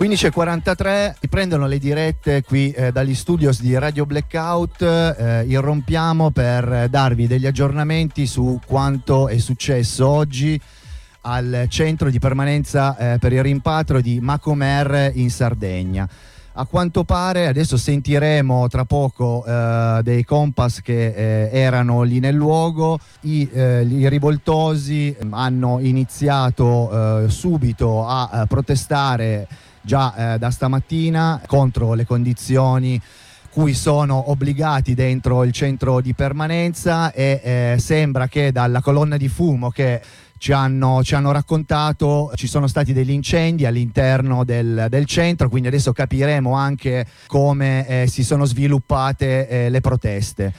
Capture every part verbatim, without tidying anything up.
quindici e quarantatré, riprendono le dirette qui eh, dagli studios di Radio Blackout. Eh, irrompiamo per darvi degli aggiornamenti su quanto è successo oggi al centro di permanenza eh, per il rimpatrio di Macomer in Sardegna. A quanto pare, adesso sentiremo tra poco eh, dei Compass che eh, erano lì nel luogo, i, eh, i rivoltosi hanno iniziato eh, subito a, a protestare già eh, da stamattina contro le condizioni cui sono obbligati dentro il centro di permanenza e eh, sembra che dalla colonna di fumo che ci hanno, ci hanno raccontato ci sono stati degli incendi all'interno del, del centro, quindi adesso capiremo anche come eh, si sono sviluppate eh, le proteste.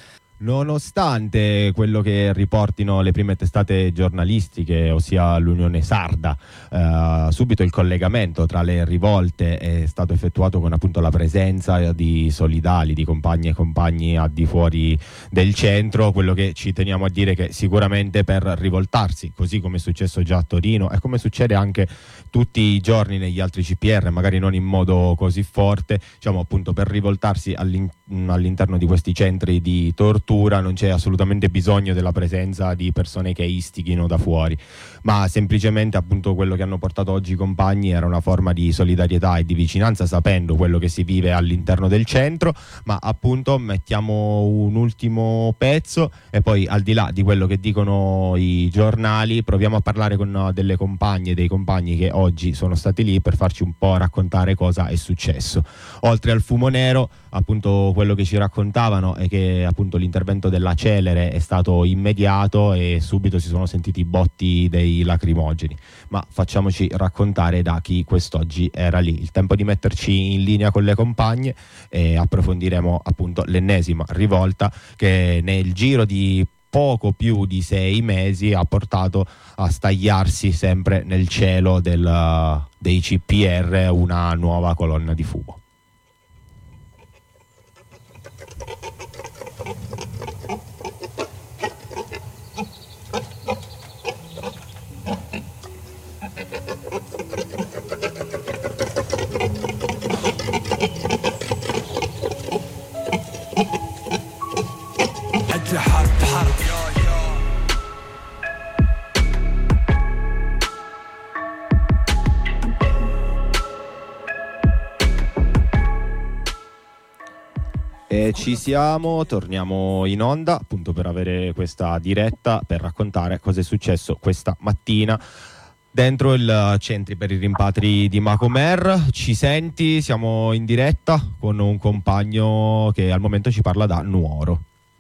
Nonostante quello che riportino le prime testate giornalistiche, ossia l'Unione Sarda, eh, subito il collegamento tra le rivolte è stato effettuato con appunto la presenza di solidali, di compagni e compagni al di fuori del centro. Quello che ci teniamo a dire è che sicuramente per rivoltarsi, così come è successo già a Torino e come succede anche tutti i giorni negli altri C P R, magari non in modo così forte, diciamo appunto per rivoltarsi all'in- all'interno di questi centri di tortura non c'è assolutamente bisogno della presenza di persone che istighino da fuori, ma semplicemente appunto quello che hanno portato oggi i compagni era una forma di solidarietà e di vicinanza, sapendo quello che si vive all'interno del centro. Ma appunto mettiamo un ultimo pezzo e poi, al di là di quello che dicono i giornali, proviamo a parlare con delle compagne e dei compagni che oggi sono stati lì per farci un po' raccontare cosa è successo. Oltre al fumo nero, appunto quello che ci raccontavano è che appunto l'intervento della Celere è stato immediato e subito si sono sentiti i botti dei lacrimogeni. Ma facciamoci raccontare da chi quest'oggi era lì. Il tempo di metterci in linea con le compagne e approfondiremo appunto l'ennesima rivolta che nel giro di poco più di sei mesi ha portato a stagliarsi sempre nel cielo del, dei C P R una nuova colonna di fumo. E ci siamo, torniamo in onda appunto per avere questa diretta per raccontare cosa è successo questa mattina dentro il centri per i rimpatri di Macomer. Ci senti? Siamo in diretta con un compagno che al momento ci parla da Nuoro.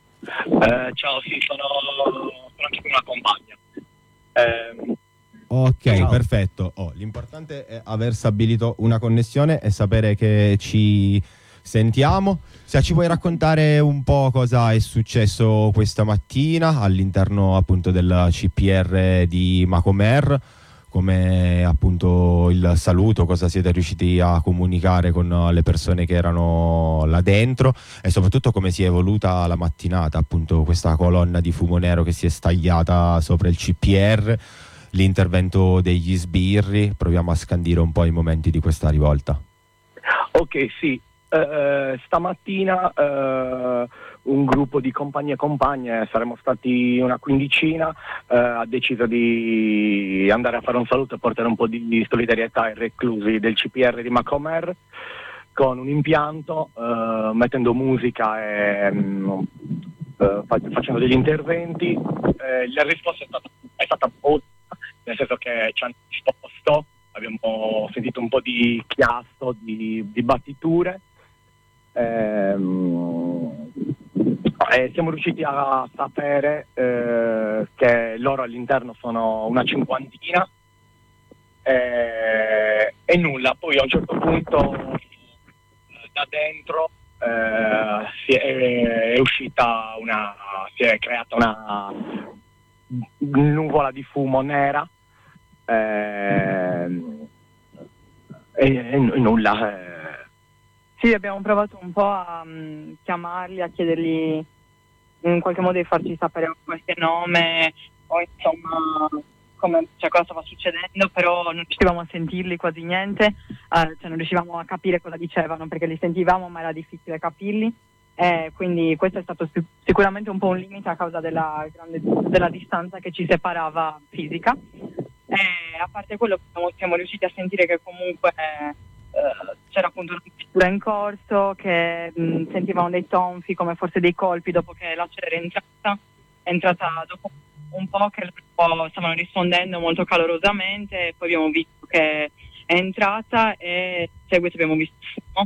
Eh, ciao, sì, sono, sono anche con una compagna. Eh, ok, ciao. Perfetto. Oh, l'importante è aver stabilito una connessione e sapere che ci sentiamo. Se ci puoi raccontare un po' cosa è successo questa mattina all'interno appunto del C P R di Macomer, come appunto il saluto, cosa siete riusciti a comunicare con le persone che erano là dentro e soprattutto come si è evoluta la mattinata, appunto questa colonna di fumo nero che si è stagliata sopra il C P R, l'intervento degli sbirri. Proviamo a scandire un po' i momenti di questa rivolta. Ok, sì. Uh, stamattina uh, un gruppo di compagni e compagne, saremmo stati una quindicina, uh, ha deciso di andare a fare un saluto e portare un po' di solidarietà ai reclusi del C P R di Macomer con un impianto, uh, mettendo musica e um, uh, facendo degli interventi. Uh, la risposta è stata, è stata ottima, nel senso che ci hanno risposto, abbiamo sentito un po' di chiasso, di, di battiture. Ehm, e siamo riusciti a sapere eh, che loro all'interno sono una cinquantina eh, e nulla. Poi a un certo punto eh, da dentro eh, si è, è uscita una si è creata una nuvola di fumo nera eh, e, e nulla eh. Sì, abbiamo provato un po' a um, chiamarli, a chiedergli in qualche modo di farci sapere qualche nome o insomma come, cioè, cosa stava succedendo, però non riuscivamo a sentirli quasi niente, eh, cioè non riuscivamo a capire cosa dicevano perché li sentivamo ma era difficile capirli, eh, quindi questo è stato sic- sicuramente un po' un limite a causa della, grande, della distanza che ci separava fisica. Eh, a parte quello siamo, siamo riusciti a sentire che comunque eh, c'era appunto una pittura in corso, che mh, sentivano dei tonfi come forse dei colpi dopo che la celere è entrata, è entrata dopo un po' che loro stavano rispondendo molto calorosamente, e poi abbiamo visto che è entrata e in seguito abbiamo visto fumo.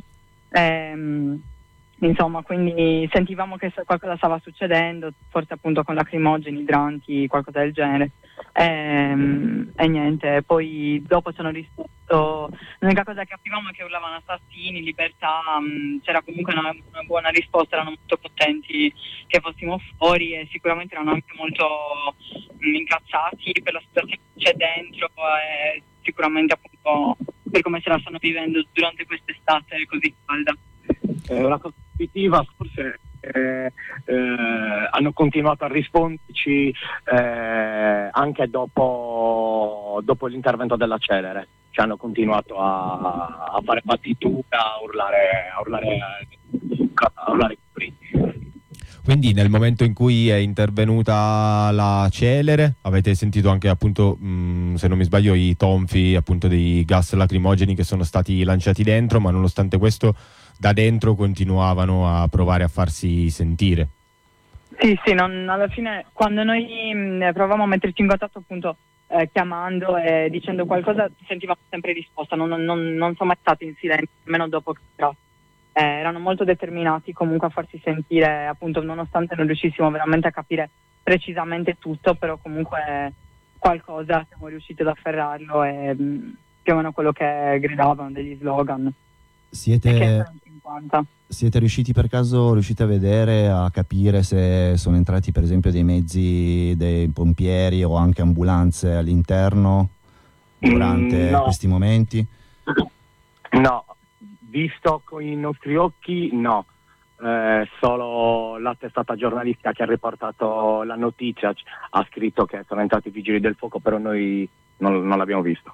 Ehm, insomma, quindi sentivamo che qualcosa stava succedendo, forse appunto con lacrimogeni, idranti, qualcosa del genere. Ehm, e niente, poi dopo ci hanno risposto, l'unica cosa che capivamo è che urlavano assassini, libertà, mh, c'era comunque una, una buona risposta, erano molto contenti che fossimo fuori e sicuramente erano anche molto mh, incazzati per la situazione che c'è dentro e sicuramente appunto per come se la stanno vivendo durante quest'estate così calda. Eh, una cosa positiva forse eh, eh, hanno continuato a risponderci eh, anche dopo, dopo l'intervento della celere, cioè hanno continuato a, a fare battitura, a urlare a urlare a urlare Quindi nel momento in cui è intervenuta la celere avete sentito anche appunto mh, se non mi sbaglio i tonfi appunto dei gas lacrimogeni che sono stati lanciati dentro, ma nonostante questo da dentro continuavano a provare a farsi sentire. Sì, sì, non, alla fine quando noi mh, provavamo a metterci in contatto appunto eh, chiamando e dicendo qualcosa sentivamo sempre risposta, non, non, non, non sono mai stati in silenzio, nemmeno dopo che eh, erano molto determinati comunque a farsi sentire, appunto nonostante non riuscissimo veramente a capire precisamente tutto, però comunque qualcosa siamo riusciti ad afferrarlo e mh, più o meno quello che gridavano, degli slogan. Siete, siete riusciti per caso, riuscite a vedere, a capire se sono entrati per esempio dei mezzi dei pompieri o anche ambulanze all'interno durante mm, no. questi momenti? No, visto con i nostri occhi no, eh, solo la testata giornalistica che ha riportato la notizia ha scritto che sono entrati i vigili del fuoco, però noi non, non l'abbiamo visto.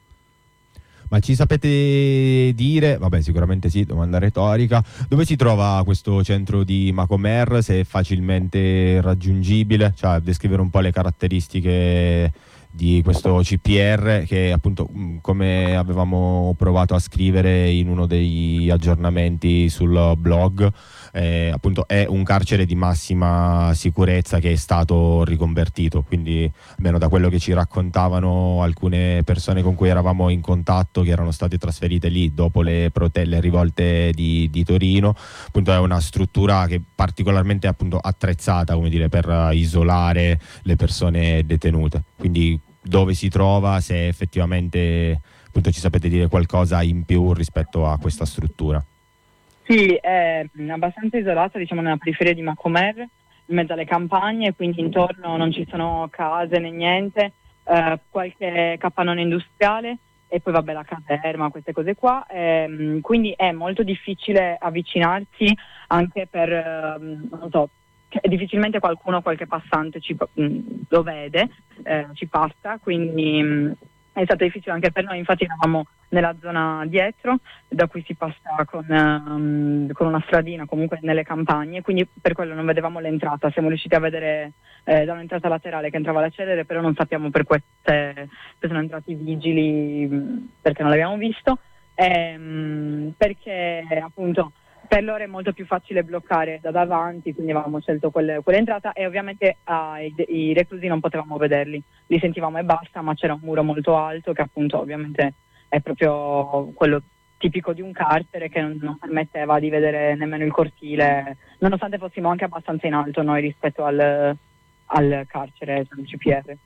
Ma ci sapete dire, vabbè sicuramente sì, domanda retorica, dove si trova questo centro di Macomer, se è facilmente raggiungibile, cioè descrivere un po' le caratteristiche di questo C P R che appunto come avevamo provato a scrivere in uno degli aggiornamenti sul blog, eh, appunto è un carcere di massima sicurezza che è stato riconvertito, quindi almeno da quello che ci raccontavano alcune persone con cui eravamo in contatto che erano state trasferite lì dopo le proteste rivolte di, di Torino, appunto è una struttura che è particolarmente appunto attrezzata, come dire, per isolare le persone detenute, quindi dove si trova, se effettivamente appunto ci sapete dire qualcosa in più rispetto a questa struttura. Sì, è abbastanza isolata, diciamo nella periferia di Macomer, in mezzo alle campagne, quindi intorno non ci sono case né niente, eh, qualche capannone industriale e poi vabbè la caserma, queste cose qua, ehm, quindi è molto difficile avvicinarsi anche per, ehm, non so, difficilmente qualcuno, qualche passante ci, mh, lo vede, eh, ci passa, quindi mh, è stato difficile anche per noi, infatti eravamo nella zona dietro, da cui si passa con, um, con una stradina comunque nelle campagne, quindi per quello non vedevamo l'entrata, siamo riusciti a vedere eh, da un'entrata laterale che entrava la celere, però non sappiamo per queste, se sono entrati i vigili mh, perché non l'abbiamo visto, ehm, perché appunto per loro è molto più facile bloccare da davanti, quindi avevamo scelto quelle, quell'entrata e ovviamente uh, i, i reclusi non potevamo vederli, li sentivamo e basta, ma c'era un muro molto alto che appunto ovviamente è proprio quello tipico di un carcere che non, non permetteva di vedere nemmeno il cortile, nonostante fossimo anche abbastanza in alto noi rispetto al, al carcere del C P R.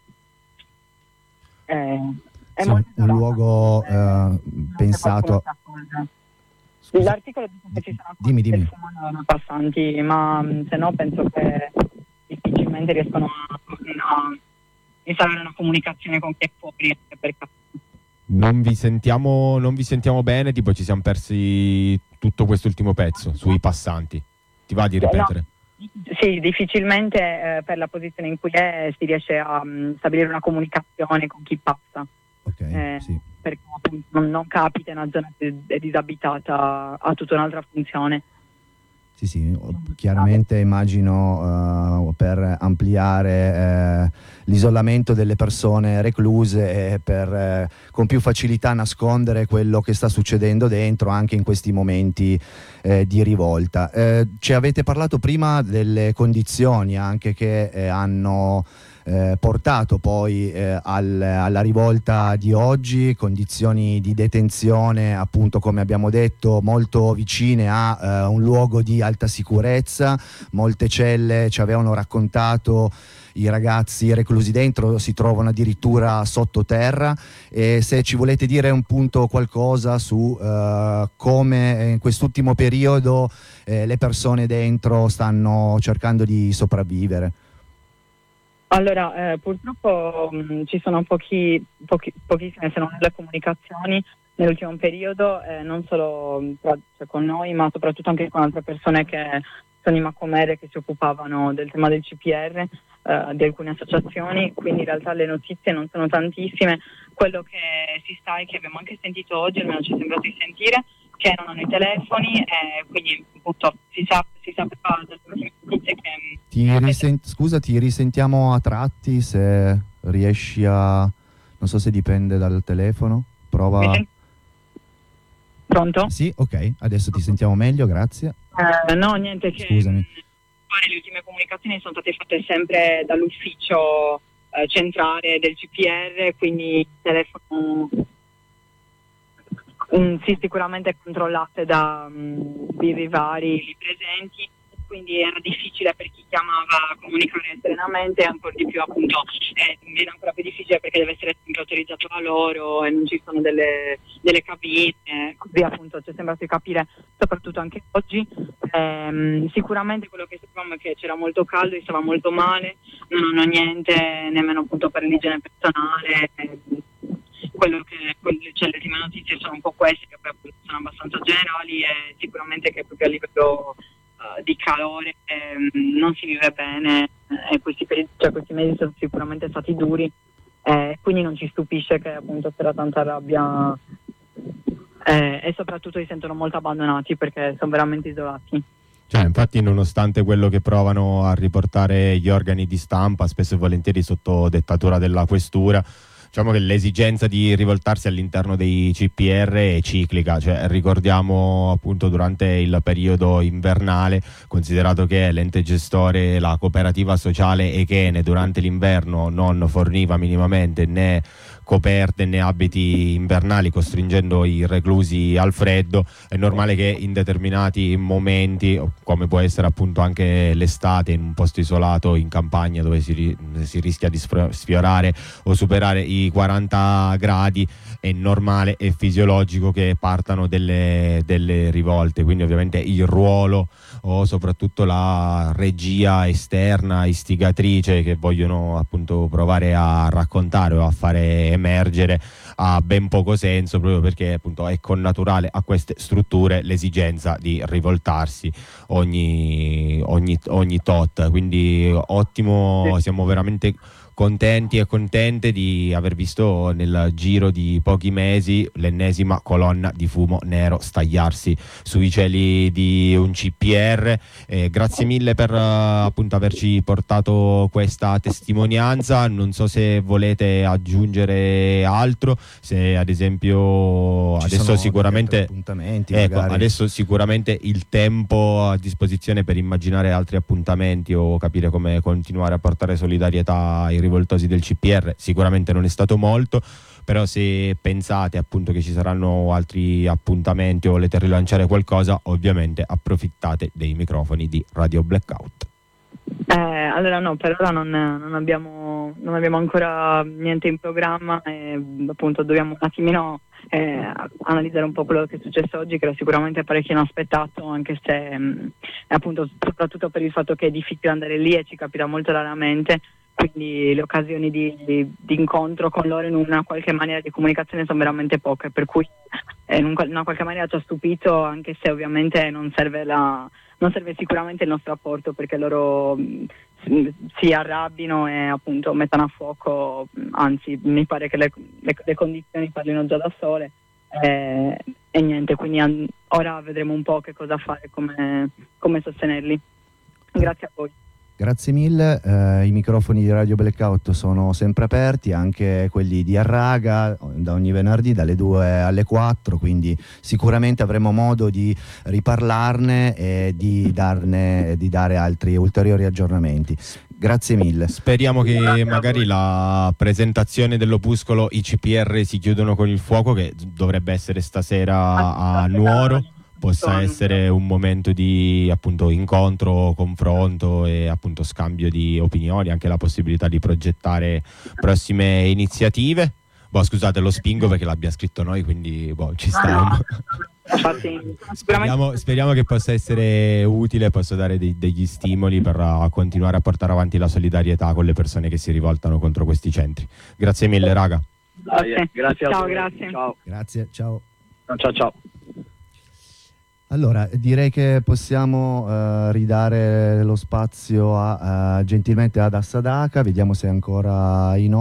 Eh, è sì, molto un luogo eh, eh, pensato... Scusa. L'articolo dice che ci sono dimmi, dimmi. persone passanti, ma se no penso che difficilmente riescono a, a instaurare una comunicazione con chi è fuori. Perché... Non vi sentiamo, non vi sentiamo bene, tipo ci siamo persi tutto quest'ultimo pezzo sui passanti. Ti va di ripetere? No, Sì, difficilmente eh, per la posizione in cui è si riesce a um, stabilire una comunicazione con chi passa. Ok, eh, sì. Perché appunto non, non capita in una zona che è disabitata, ha tutta un'altra funzione. Sì, sì, chiaramente immagino uh, per ampliare uh, l'isolamento delle persone recluse e per uh, con più facilità nascondere quello che sta succedendo dentro anche in questi momenti uh, di rivolta. Uh, ci avete parlato prima delle condizioni anche che eh, hanno Eh, portato poi eh, al, alla rivolta di oggi, condizioni di detenzione appunto come abbiamo detto molto vicine a eh, un luogo di alta sicurezza. Molte celle, ci avevano raccontato i ragazzi reclusi dentro, si trovano addirittura sottoterra. E se ci volete dire un punto qualcosa su eh, come in quest'ultimo periodo eh, le persone dentro stanno cercando di sopravvivere. Allora, eh, purtroppo mh, ci sono pochi, pochi, pochissime, se non le comunicazioni nell'ultimo periodo, eh, non solo tra, cioè, con noi, ma soprattutto anche con altre persone che sono in Macomere, che si occupavano del tema del C P R, eh, di alcune associazioni, quindi in realtà le notizie non sono tantissime. Quello che si sta e che abbiamo anche sentito oggi, almeno ci è sembrato di sentire, che non hanno i telefoni, e quindi appunto si sa, si sapeva dalle notizie che... Ti risent- scusa, ti risentiamo a tratti, se riesci a... non so se dipende dal telefono, prova... Pronto? Sì, ok, adesso ti sentiamo meglio, grazie. Eh, no, niente, che Scusami. le ultime comunicazioni sono state fatte sempre dall'ufficio eh, centrale del C P R, quindi il telefono... Mm, sì, sicuramente controllate da um, birri vari lì presenti, quindi era difficile per chi chiamava comunicare serenamente, ancora di più appunto eh, viene ancora più difficile perché deve essere sempre autorizzato da loro e non ci sono delle, delle cabine, così appunto ci è sembrato di capire soprattutto anche oggi. Ehm, sicuramente quello che sapevamo è che c'era molto caldo, io stava molto male, non hanno niente nemmeno appunto per l'igiene personale. Eh, quello che quelle, cioè, le ultime notizie sono un po' queste, che poi appunto sono abbastanza generali, e sicuramente che proprio a livello uh, di calore eh, non si vive bene, e eh, questi, cioè, questi mesi sono sicuramente stati duri, eh, quindi non ci stupisce che appunto c'era tanta rabbia eh, e soprattutto si sentono molto abbandonati perché sono veramente isolati. Cioè, infatti, nonostante quello che provano a riportare gli organi di stampa, spesso e volentieri sotto dettatura della questura, diciamo che l'esigenza di rivoltarsi all'interno dei C P R è ciclica. Cioè, ricordiamo appunto durante il periodo invernale, considerato che l'ente gestore, la cooperativa sociale Echene, durante l'inverno non forniva minimamente né coperte né abiti invernali, costringendo i reclusi al freddo, è normale che in determinati momenti, come può essere appunto anche l'estate, in un posto isolato in campagna dove si, ri- si rischia di sfiorare o superare i quaranta gradi, è normale e fisiologico che partano delle, delle rivolte. Quindi ovviamente il ruolo o soprattutto la regia esterna istigatrice che vogliono appunto provare a raccontare o a fare emergere ha ben poco senso, proprio perché appunto è connaturale a queste strutture l'esigenza di rivoltarsi ogni, ogni, ogni tot. Quindi ottimo, siamo veramente contenti e contente di aver visto nel giro di pochi mesi l'ennesima colonna di fumo nero stagliarsi sui cieli di un C P R. Eh, grazie mille per uh, appunto averci portato questa testimonianza. Non so se volete aggiungere altro, se ad esempio Ci adesso sono sicuramente appuntamenti, ecco, magari. adesso sicuramente il tempo a disposizione per immaginare altri appuntamenti o capire come continuare a portare solidarietà ai rivoltosi del C P R sicuramente non è stato molto, però se pensate appunto che ci saranno altri appuntamenti o volete rilanciare qualcosa, ovviamente approfittate dei microfoni di Radio Blackout. Eh, allora no, per ora non, non, abbiamo, non abbiamo ancora niente in programma, e appunto dobbiamo un attimino eh, analizzare un po' quello che è successo oggi, che era sicuramente parecchio inaspettato, anche se mh, appunto soprattutto per il fatto che è difficile andare lì e ci capita molto raramente, quindi le occasioni di, di, di incontro con loro in una qualche maniera di comunicazione sono veramente poche, per cui eh, in una qualche maniera ci ha stupito, anche se ovviamente non serve la non serve sicuramente il nostro apporto, perché loro mh, si arrabbino e appunto mettano a fuoco, anzi mi pare che le, le, le condizioni parlino già da sole, e, e niente, quindi an- ora vedremo un po' che cosa fare, come, come sostenerli. Grazie a voi. Grazie mille, eh, i microfoni di Radio Blackout sono sempre aperti, anche quelli di Arraga, da ogni venerdì dalle due alle quattro, quindi sicuramente avremo modo di riparlarne e di, darne, di dare altri ulteriori aggiornamenti. Grazie mille. Speriamo che magari la presentazione dell'opuscolo I C P R si chiudono con il fuoco, che dovrebbe essere stasera a Nuoro, possa essere un momento di appunto incontro, confronto e appunto scambio di opinioni, anche la possibilità di progettare prossime iniziative. Boh, scusate, lo spingo perché l'abbiamo scritto noi, quindi boh, ci sta. Speriamo, speriamo che possa essere utile, possa dare dei, degli stimoli per uh, continuare a portare avanti la solidarietà con le persone che si rivoltano contro questi centri. Grazie mille, raga. Grazie, grazie a ciao, voi. grazie. Ciao. Grazie, ciao. Ciao, ciao. Allora, direi che possiamo uh, ridare lo spazio a, uh, gentilmente ad Assadaka, vediamo se è ancora in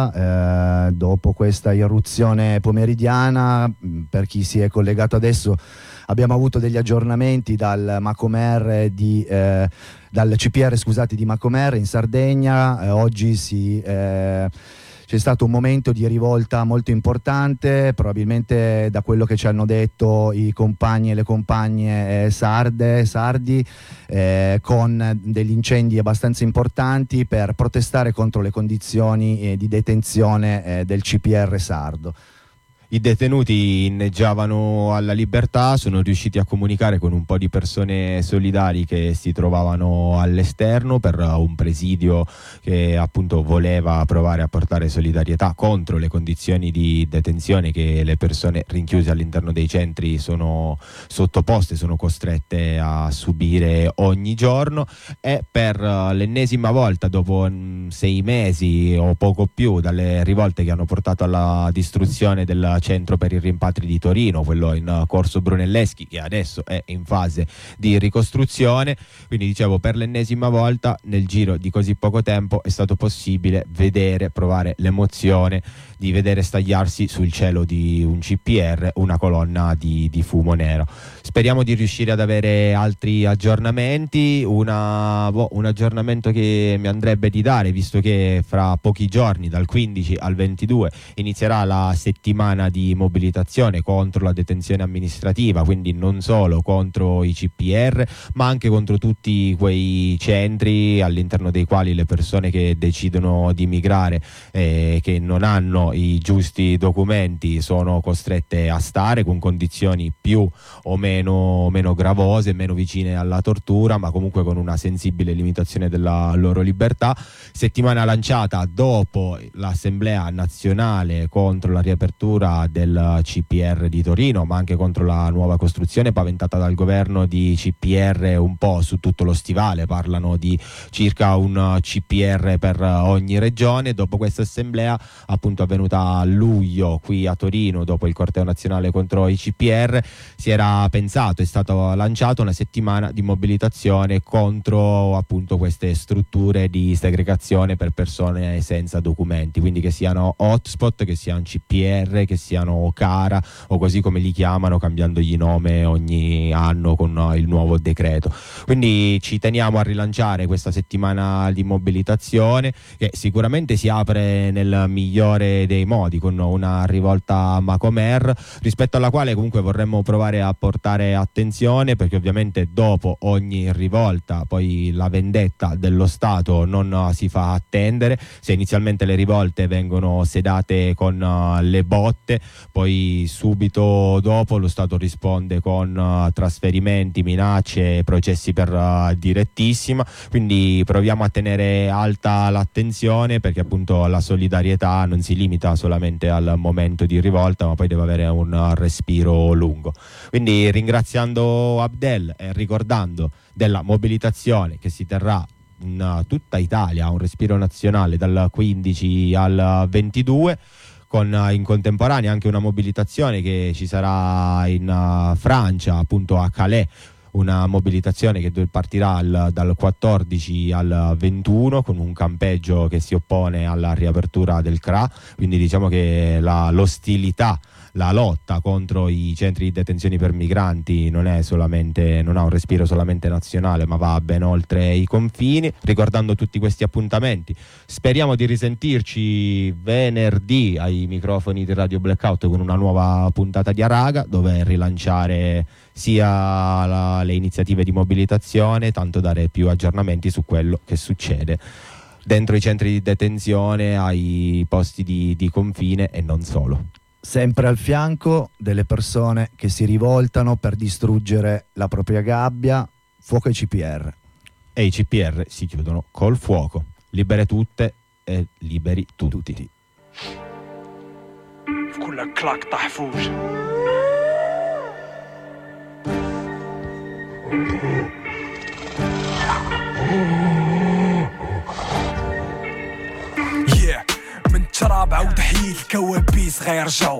onda. Uh, dopo questa irruzione pomeridiana, per chi si è collegato adesso, abbiamo avuto degli aggiornamenti dal Macomer di, eh, dal C P R scusate, di Macomer in Sardegna. Eh, oggi si... Eh, C'è stato un momento di rivolta molto importante, probabilmente da quello che ci hanno detto i compagni e le compagne eh, sarde, sardi, eh, con degli incendi abbastanza importanti per protestare contro le condizioni eh, di detenzione eh, del C P R sardo. I detenuti inneggiavano alla libertà, sono riusciti a comunicare con un po' di persone solidari che si trovavano all'esterno per un presidio che appunto voleva provare a portare solidarietà contro le condizioni di detenzione che le persone rinchiuse all'interno dei centri sono sottoposte, sono costrette a subire ogni giorno. E per l'ennesima volta, dopo sei mesi o poco più dalle rivolte che hanno portato alla distruzione del centro per i rimpatri di Torino, quello in corso Brunelleschi, che adesso è in fase di ricostruzione, quindi dicevo, per l'ennesima volta nel giro di così poco tempo è stato possibile vedere, provare l'emozione di vedere stagliarsi sul cielo di un C P R una colonna di, di fumo nero. Speriamo di riuscire ad avere altri aggiornamenti, una, boh, un aggiornamento che mi andrebbe di dare, visto che fra pochi giorni, dal quindici al ventidue, inizierà la settimana di mobilitazione contro la detenzione amministrativa, quindi non solo contro i C P R, ma anche contro tutti quei centri all'interno dei quali le persone che decidono di migrare e eh, che non hanno i giusti documenti sono costrette a stare con condizioni più o meno, meno gravose, meno vicine alla tortura, ma comunque con una sensibile limitazione della loro libertà. Settimana lanciata dopo l'Assemblea nazionale contro la riapertura del C P R di Torino, ma anche contro la nuova costruzione paventata dal governo di C P R un po' su tutto lo stivale. Parlano di circa un C P R per ogni regione. Dopo questa assemblea, appunto avvenuta a luglio qui a Torino, dopo il corteo nazionale contro i C P R, si era pensato, è stata lanciata una settimana di mobilitazione contro appunto queste strutture di segregazione per persone senza documenti, quindi che siano hotspot, che siano C P R, che siano CARA o così come li chiamano, cambiandogli nome ogni anno con il nuovo decreto. Quindi ci teniamo a rilanciare questa settimana di mobilitazione, che sicuramente si apre nel migliore dei modi con una rivolta a Macomer, rispetto alla quale comunque vorremmo provare a portare attenzione, perché ovviamente dopo ogni rivolta poi la vendetta dello Stato non si fa attendere. Se inizialmente le rivolte vengono sedate con le botte, poi subito dopo lo Stato risponde con trasferimenti, minacce, processi per direttissima. Quindi proviamo a tenere alta l'attenzione, perché appunto la solidarietà non si limita solamente al momento di rivolta, ma poi deve avere un respiro lungo. Quindi ringraziando Abdel e ricordando della mobilitazione che si terrà in tutta Italia, un respiro nazionale dal quindici al ventidue, con in contemporanea anche una mobilitazione che ci sarà in Francia, appunto a Calais, una mobilitazione che partirà al, dal quattordici al ventuno con un campeggio che si oppone alla riapertura del C R A, quindi diciamo che la, l'ostilità, la lotta contro i centri di detenzione per migranti non è solamente, non ha un respiro solamente nazionale, ma va ben oltre i confini. Ricordando tutti questi appuntamenti, speriamo di risentirci venerdì ai microfoni di Radio Blackout con una nuova puntata di Araga, dove rilanciare sia la, le iniziative di mobilitazione, tanto dare più aggiornamenti su quello che succede dentro i centri di detenzione, ai posti di, di confine e non solo. Sempre al fianco delle persone che si rivoltano per distruggere la propria gabbia, fuoco ai C P R. E i C P R si chiudono col fuoco. Libere tutte e liberi tutti. tutti. Yeah من تراب عود حيل كوابيس غير جو